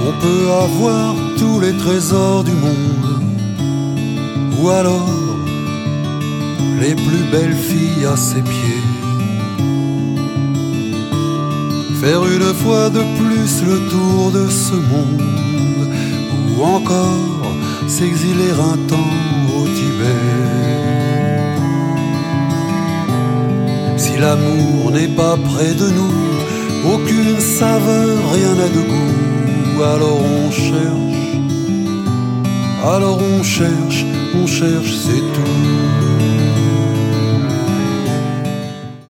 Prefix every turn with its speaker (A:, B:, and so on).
A: On peut avoir tous les trésors du monde, ou alors les plus belles filles à ses pieds. Faire une fois de plus le tour de ce monde, ou encore s'exiler un temps au Tibet. Si l'amour n'est pas près de nous, aucune saveur, rien n'a de goût, alors on cherche, c'est tout.